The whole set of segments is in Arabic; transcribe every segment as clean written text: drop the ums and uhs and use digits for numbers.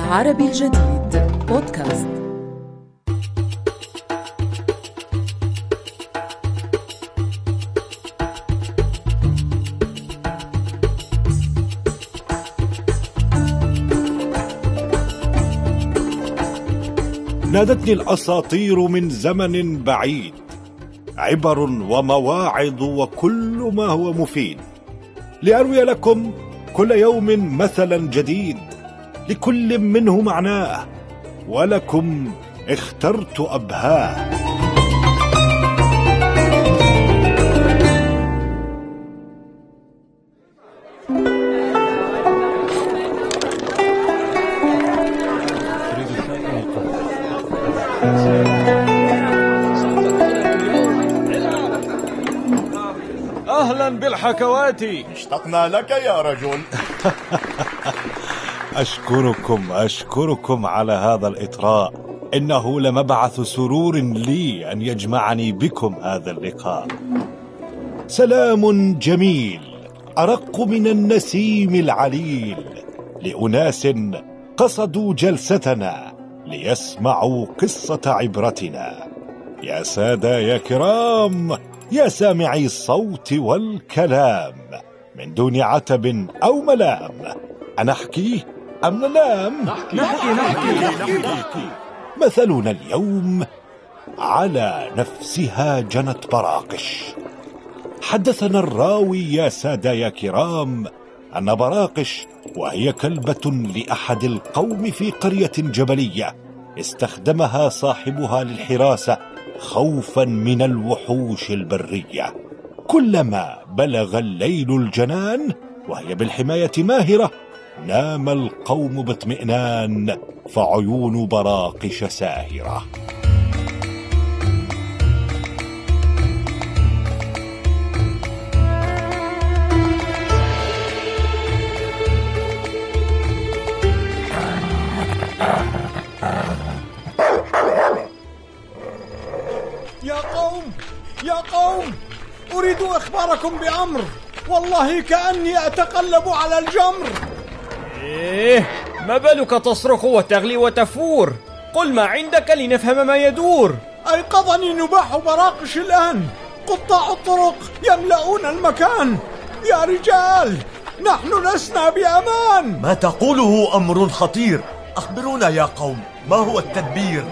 عربي الجديد بودكاست. نادتني الأساطير من زمن بعيد، عبر ومواعظ وكل ما هو مفيد، لأروي لكم كل يوم مثلا جديد، لكل منه معناه، ولكم اخترت أبهاه. أهلا بالحكواتي، اشتقنا لك يا رجل. أشكركم على هذا الإطراء، إنه لمبعث سرور لي أن يجمعني بكم هذا اللقاء. سلام جميل أرق من النسيم العليل لأناس قصدوا جلستنا ليسمعوا قصة عبرتنا. يا سادة يا كرام، يا سامعي الصوت والكلام، من دون عتب أو ملام، أنحكي أم ننام؟ نحكي. مثلنا اليوم على نفسها جنت براقش. حدثنا الراوي يا سادة يا كرام أن براقش، وهي كلبة لأحد القوم في قرية جبلية، استخدمها صاحبها للحراسة خوفا من الوحوش البرية. كلما بلغ الليل الجنان وهي بالحماية ماهرة، نام القوم باطمئنان، فعيون براقش ساهرة. يا قوم، أريد إخباركم بأمر، والله كأني أتقلب على الجمر. ما بالك تصرخ وتغلي وتفور؟ قل ما عندك لنفهم ما يدور. أيقظني نباح براقش الآن، قطاع الطرق يملؤون المكان. يا رجال، نحن لسنا بأمان. ما تقوله أمر خطير، أخبرونا يا قوم، ما هو التدبير؟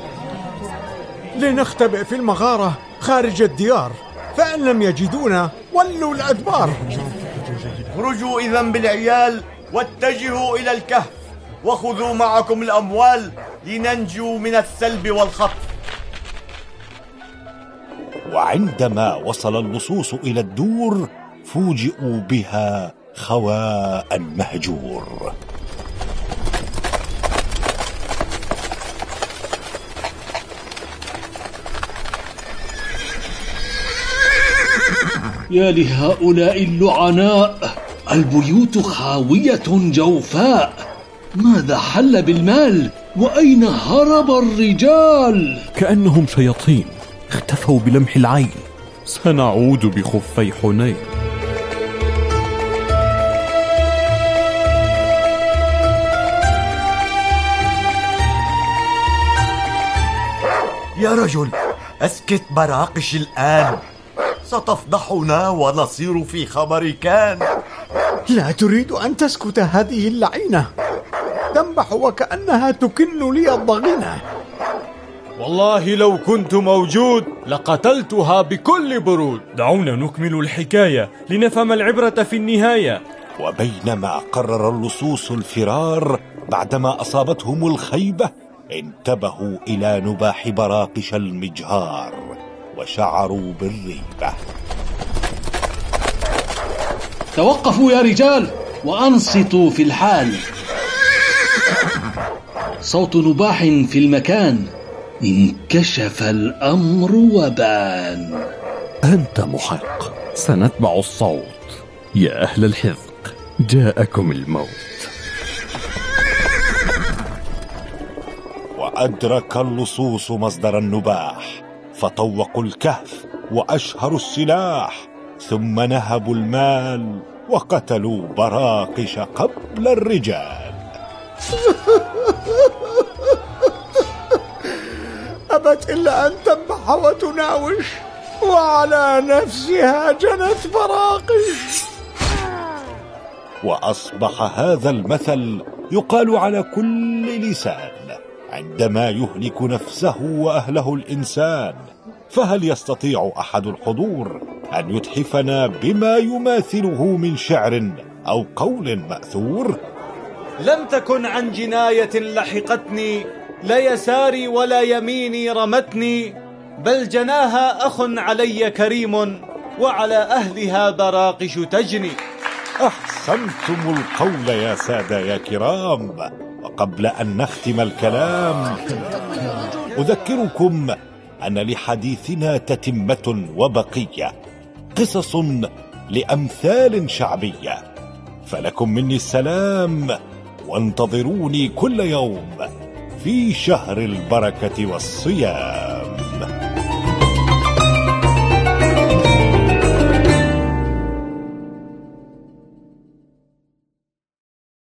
لنختبئ في المغارة خارج الديار، فإن لم يجدونا ولوا الأدبار. اخرجوا إذن بالعيال واتجهوا إلى الكهف، وخذوا معكم الأموال لننجو من السلب والخطف. وعندما وصل اللصوص إلى الدور، فوجئوا بها خواء مهجور. يا لهؤلاء اللعناء، البيوت خاوية جوفاء. ماذا حل بالمال؟ وأين هرب الرجال؟ كأنهم شياطين اختفوا بلمح العين. سنعود بخفي حنين. يا رجل، أسكت براقش الآن، ستفضحنا ونصير في خبر كان. لا تريد أن تسكت هذه اللعينة، تنبح وكأنها تكن لي الضغينة. والله لو كنت موجود لقتلتها بكل برود. دعونا نكمل الحكاية لنفهم العبرة في النهاية. وبينما قرر اللصوص الفرار بعدما أصابتهم الخيبة، انتبهوا إلى نباح براقش المجهار وشعروا بالريبة. توقفوا يا رجال وأنصتوا في الحال. صوت نباح في المكان، انكشف الأمر وبان. أنت محق، سنتبع الصوت. يا أهل الحذق، جاءكم الموت. وأدرك اللصوص مصدر النباح، فطوقوا الكهف وأشهروا السلاح، ثم نهبوا المال وقتلوا براقش قبل الرجال. أبت إلا أن تنبح وتناوش، وعلى نفسها جنت براقش. وأصبح هذا المثل يقال على كل لسان عندما يهلك نفسه وأهله الإنسان. فهل يستطيع أحد الحضور أن يتحفنا بما يماثله من شعر أو قول مأثور؟ لم تكن عن جناية لحقتني، لا يساري ولا يميني رمتني، بل جناها أخ علي كريم، وعلى أهلها براقش تجني. أحسنتم القول يا سادة يا كرام. وقبل أن نختم الكلام أذكركم أن لحديثنا تتمة وبقية، قصص لأمثال شعبية. فلكم مني السلام، وانتظروني كل يوم في شهر البركة والصيام.